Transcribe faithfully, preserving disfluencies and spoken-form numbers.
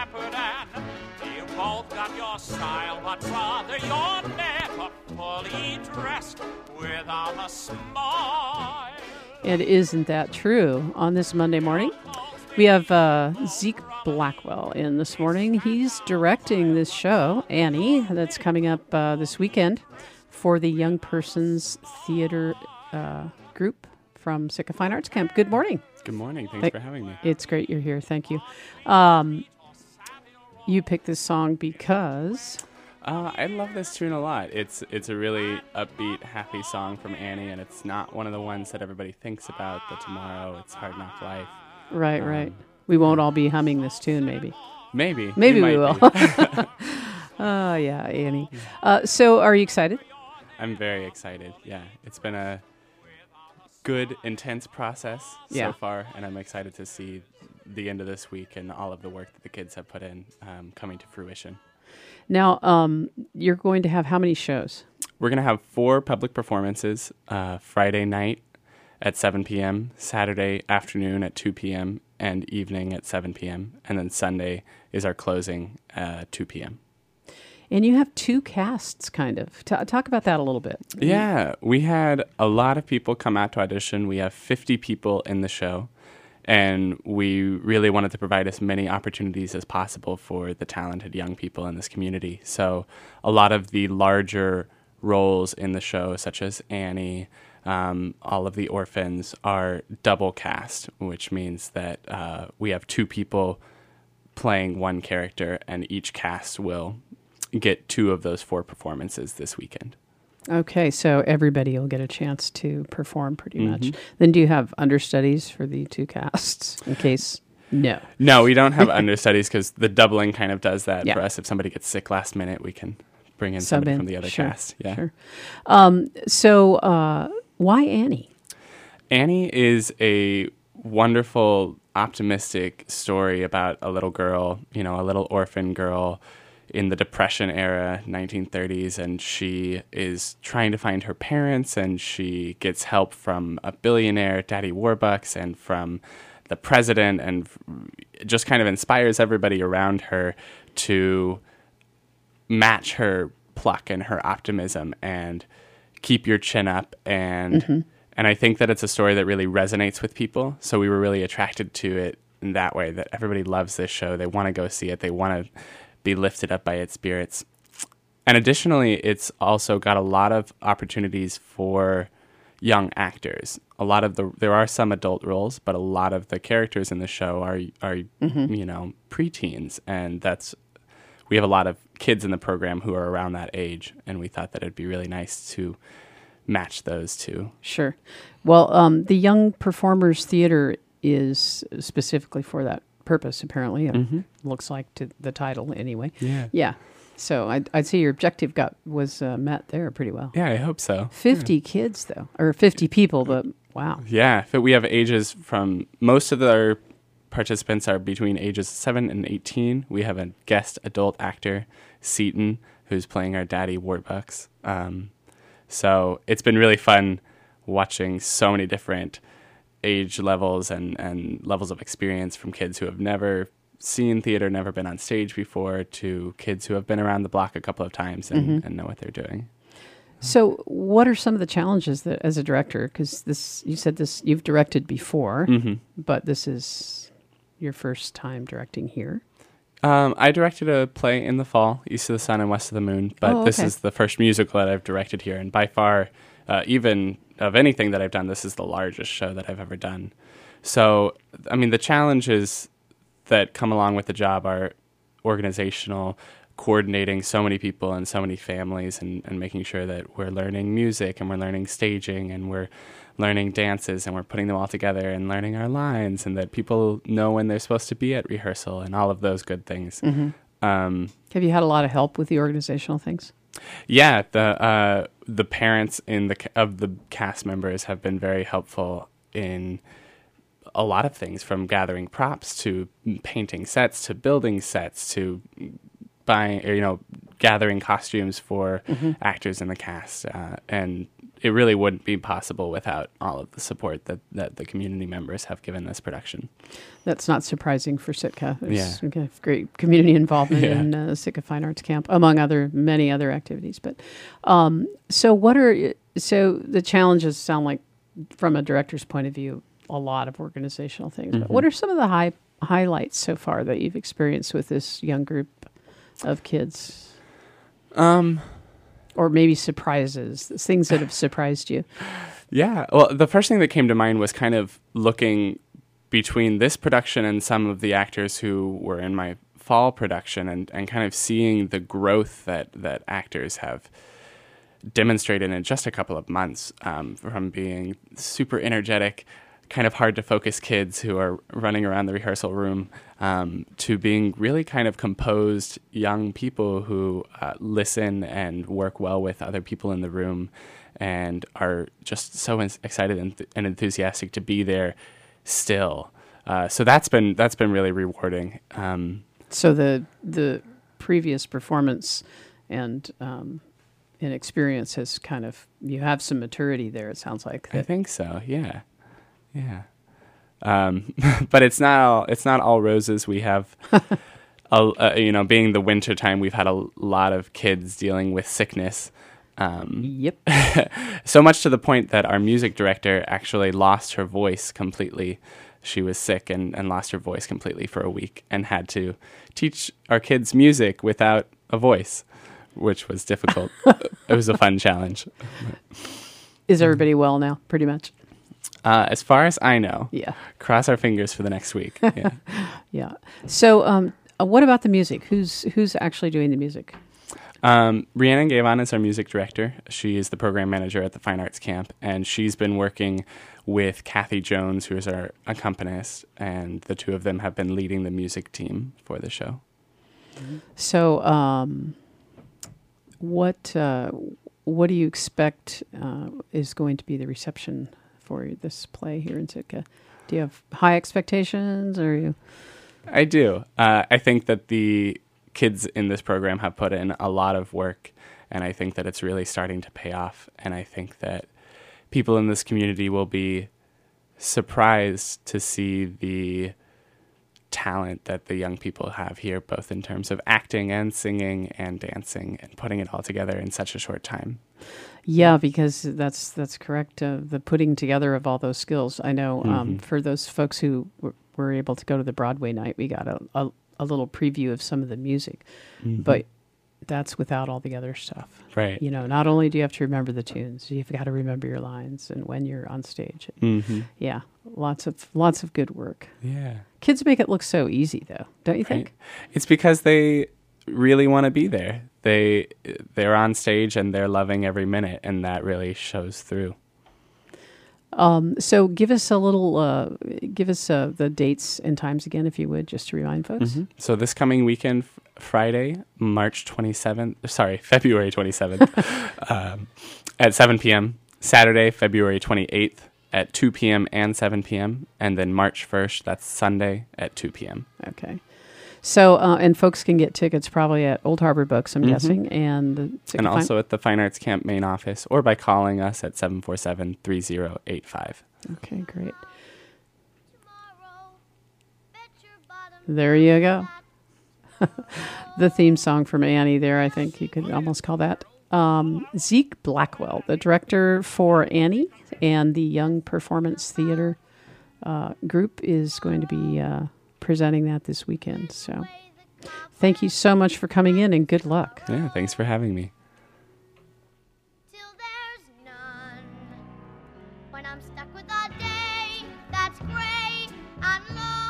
dappered and you both got your style, but brother, you're never fully dressed without a smile. And isn't that true? On this Monday morning, we have uh, Zeke Blackwell in this morning. He's directing this show, Annie, that's coming up uh, this weekend for the Young Persons Theater uh, group from Sitka Fine Arts Camp. Good morning. Good morning. Thanks Th- for having me. It's great you're here. Thank you. Um, you picked this song because... Uh, I love this tune a lot. It's it's a really upbeat, happy song from Annie, and it's not one of the ones that everybody thinks about, the Tomorrow, It's Hard Knock Life. Right, um, right. We won't all be humming this tune, maybe. Maybe. Maybe you we will. might Oh, yeah, Annie. Uh, so are you excited? I'm very excited, yeah. It's been a good, intense process Yeah. so far, and I'm excited to see the end of this week and all of the work that the kids have put in um, coming to fruition. Now, um, you're going to have how many shows? We're going to have four public performances, uh, Friday night at seven p.m., Saturday afternoon at two p.m., and evening at seven p.m., and then Sunday is our closing at two p.m. And you have two casts, kind of. T- talk about that a little bit. Yeah, we had a lot of people come out to audition. We have fifty people in the show, and we really wanted to provide as many opportunities as possible for the talented young people in this community. So a lot of the larger roles in the show, such as Annie, um, all of the orphans, are double cast, which means that uh, we have two people playing one character, and each cast will get two of those four performances this weekend. Okay, so everybody will get a chance to perform pretty Mm-hmm. much. Then do you have understudies for the two casts in case? No. No, we don't have understudies because the doubling kind of does that Yeah. for us. If somebody gets sick last minute, we can bring in Sub somebody in. from the other Sure, cast. Yeah. Sure. Um, so uh, why Annie? Annie is a wonderful, optimistic story about a little girl, you know, a little orphan girl in the Depression era, nineteen thirties, and she is trying to find her parents, and she gets help from a billionaire, Daddy Warbucks, and from the president, and just kind of inspires everybody around her to match her pluck and her optimism and keep your chin up. And Mm-hmm. and I think that it's a story that really resonates with people, so we were really attracted to it in that way, that everybody loves this show. They want to go see it. They want to be lifted up by its spirits. And additionally, it's also got a lot of opportunities for young actors. A lot of the there are some adult roles, but a lot of the characters in the show are are Mm-hmm. you know, preteens, and that's we have a lot of kids in the program who are around that age, and we thought that it'd be really nice to match those two. Sure. Well, um, the Young Performers Theater is specifically for that purpose, apparently. It Mm-hmm. looks like to the title anyway. Yeah. Yeah. So I'd, I'd say your objective got was uh, met there pretty well. Yeah, I hope so. fifty kids, though, or fifty people, but wow. Yeah, but we have ages from, most of our participants are between ages seven and eighteen. We have a guest adult actor, Seaton, who's playing our daddy, Warbucks. Um, so it's been really fun watching so many different age levels and, and levels of experience, from kids who have never seen theater, never been on stage before, to kids who have been around the block a couple of times and, Mm-hmm. and know what they're doing. So, what are some of the challenges that, as a director, because this you said this you've directed before, Mm-hmm. but this is your first time directing here. Um, I directed a play in the fall, East of the Sun and West of the Moon, but Oh, this okay. is the first musical that I've directed here, and by far, uh, even of anything that I've done, this is the largest show that I've ever done. So, I mean, the challenges that come along with the job are organizational, coordinating so many people and so many families, and, and making sure that we're learning music and we're learning staging and we're learning dances and we're putting them all together and learning our lines, and that people know when they're supposed to be at rehearsal and all of those good things. Mm-hmm. Um, Have you had a lot of help with the organizational things? yeah, the uh, the parents in the ca- of the cast members have been very helpful in a lot of things, from gathering props to painting sets to building sets to buying, or, you know, gathering costumes for Mm-hmm. actors in the cast, uh, and it really wouldn't be possible without all of the support that, that the community members have given this production. That's not surprising for Sitka. There's Yeah. great community involvement Yeah. in uh, Sitka Fine Arts Camp, among other many other activities. But um, so, what are so the challenges? Sound like, from a director's point of view, a lot of organizational things. But what are some of the high highlights so far that you've experienced with this young group of kids? Um. Or maybe surprises, things that have surprised you. Yeah. Well, the first thing that came to mind was kind of looking between this production and some of the actors who were in my fall production, and, and kind of seeing the growth that, that actors have demonstrated in just a couple of months, um, from being super energetic, kind of hard to focus kids who are running around the rehearsal room, um, to being really kind of composed young people who uh, listen and work well with other people in the room and are just so in- excited and, th- and enthusiastic to be there still. Uh, so that's been that's been really rewarding. Um, So the the previous performance and um, and experience has kind of, you have some maturity there, it sounds like. I think so. Yeah. Yeah, um, but it's not all, it's not all roses. We have, a, uh, you know, being the winter time, we've had a lot of kids dealing with sickness. Um, Yep. so much to the point that our music director actually lost her voice completely. She was sick and, and lost her voice completely for a week and had to teach our kids music without a voice, which was difficult. It was a fun challenge. Is everybody well now, pretty much? Uh, as far as I know, Yeah. cross our fingers for the next week. Yeah. Yeah. So um, uh, what about the music? Who's who's actually doing the music? Um, Rhiannon Gavon is our music director. She is the program manager at the Fine Arts Camp, and she's been working with Kathy Jones, who is our accompanist, and the two of them have been leading the music team for the show. So um, what uh, what do you expect uh, is going to be the reception for this play here in Sitka? Do you have high expectations, or are you? I do. Uh, I think that the kids in this program have put in a lot of work, and I think that it's really starting to pay off. And I think that people in this community will be surprised to see the talent that the young people have here, both in terms of acting and singing and dancing and putting it all together in such a short time. Yeah, because that's that's correct. Uh, the putting together of all those skills. I know um, Mm-hmm. for those folks who were, were able to go to the Broadway night, we got a, a, a little preview of some of the music, Mm-hmm. but that's without all the other stuff. Right. You know, not only do you have to remember the tunes, you've got to remember your lines and when you're on stage. Mm-hmm. Yeah, lots of lots of good work. Yeah. Kids make it look so easy, though, don't you think? Right. It's because they really want to be there. They they're on stage and they're loving every minute, and that really shows through. Um, so give us a little, uh, give us uh, the dates and times again, if you would, just to remind folks. Mm-hmm. So this coming weekend, f- Friday, March twenty-seventh, sorry, February twenty-seventh, um, at seven p.m. Saturday, February twenty-eighth at two p.m. and seven p.m. And then March first, that's Sunday, at two p.m. Okay. So, uh, and folks can get tickets probably at Old Harbor Books, I'm Mhm. guessing, and the Sitka And Fine- also at the Fine Arts Camp main office, or by calling us at seven four seven, three zero eight five. Okay, great. Tomorrow, bet your bottom There you go. The theme song from Annie there, I think you could almost call that. Um, Zeke Blackwell, the director for Annie and the Young Performance Theater uh, group, is going to be uh, presenting that this weekend. So thank you so much for coming in, and good luck. Yeah, thanks for having me. till there's none. When I'm stuck with a day that's gray and lonely.